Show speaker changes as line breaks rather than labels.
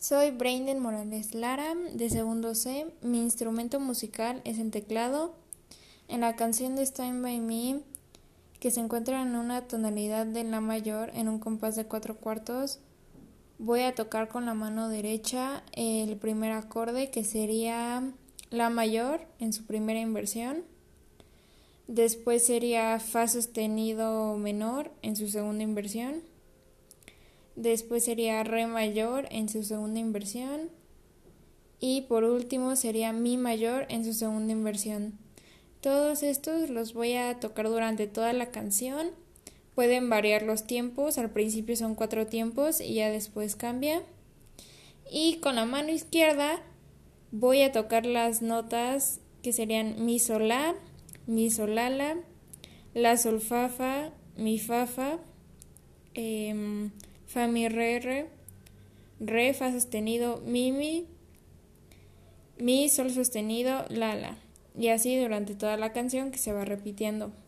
Soy Brayden Morales Lara, de segundo C. Mi instrumento musical es el teclado. En la canción de Stand By Me, que se encuentra en una tonalidad de La mayor en un compás de 4/4, voy a tocar con la mano derecha el primer acorde, que sería La mayor en su primera inversión. Después sería Fa sostenido menor en su segunda inversión. Después sería Re mayor en su segunda inversión. Y por último sería Mi mayor en su segunda inversión. Todos estos los voy a tocar durante toda la canción. Pueden variar los tiempos. Al principio son 4 tiempos y ya después cambia. Y con la mano izquierda voy a tocar las notas que serían Mi sol la sol fa, Mi fa fa, fa mi re fa sostenido mi sol sostenido la. Y así durante toda la canción, que se va repitiendo.